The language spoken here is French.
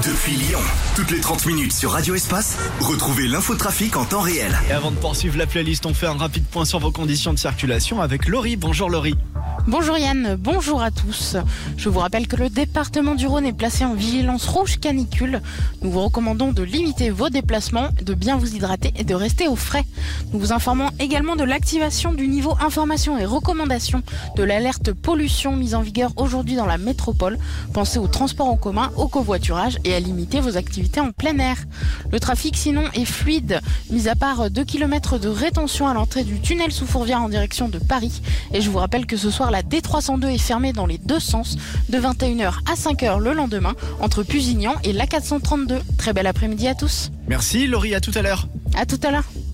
Depuis Lyon, toutes les 30 minutes sur Radio Espace, retrouvez l'infotrafic en temps réel. Et avant de poursuivre la playlist, on fait un rapide point sur vos conditions de circulation avec Laurie. Bonjour Laurie. Bonjour Yann, bonjour à tous. Je vous rappelle que le département du Rhône est placé en vigilance rouge canicule. Nous vous recommandons de limiter vos déplacements, de bien vous hydrater et de rester au frais. Nous vous informons également de l'activation du niveau information et recommandations de l'alerte pollution mise en vigueur aujourd'hui dans la métropole. Pensez au transport en commun, au covoiturage et à limiter vos activités en plein air. Le trafic sinon est fluide, mis à part 2 km de rétention à l'entrée du tunnel sous Fourvière en direction de Paris. Et je vous rappelle que ce soir la D302 est fermée dans les deux sens de 21h à 5h le lendemain entre Pusignan et l'A432. Très bel après-midi à tous. Merci Laurie, à tout à l'heure. À tout à l'heure.